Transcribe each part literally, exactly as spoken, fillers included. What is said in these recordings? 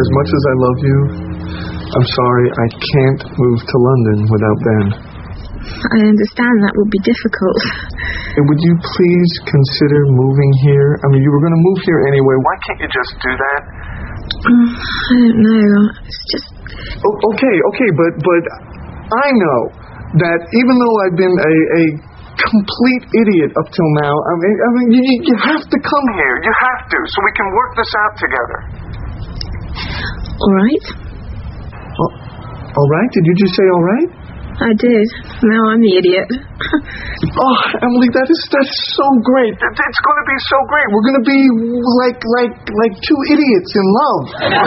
as much as I love you, I'm sorry, I can't move to London without Ben. I understand that would be difficult. And would you please consider moving here? I mean, you were going to move here anyway. Why can't you just do that? Um, I don't know. It's just... O- okay, okay, but but I know that even though I've been a, a complete idiot up till now, I mean, I mean, you, you have to come here. You have to, so we can work this out together. All right. Well, all right? Did you just say all right? I did. Now I'm the idiot. Oh, Emily, that is that's so great. That, that's going to be so great. We're going to be like like like two idiots in love.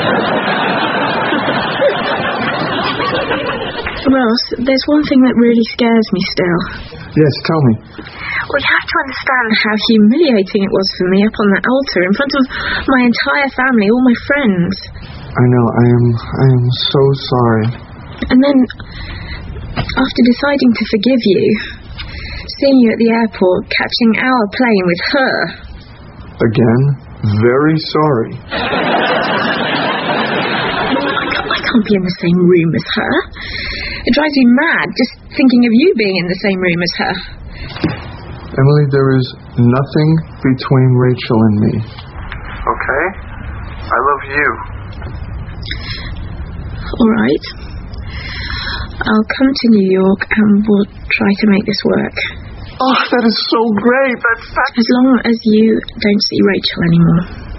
Ross, there's one thing that really scares me still. Yes, tell me. Well, you have to understand how humiliating it was for me up on that altar in front of my entire family, all my friends. I know. I am. I am so sorry. And then, after deciding to forgive you, seeing you at the airport, catching our plane with her. Again, very sorry. I can't be in the same room as her. It drives me mad just thinking of you being in the same room as her. Emily, there is nothing between Rachel and me. Okay? I love you. All right. I'll come to New York and we'll try to make this work. Oh, that is so great. That's, that's... As long as you don't see Rachel anymore.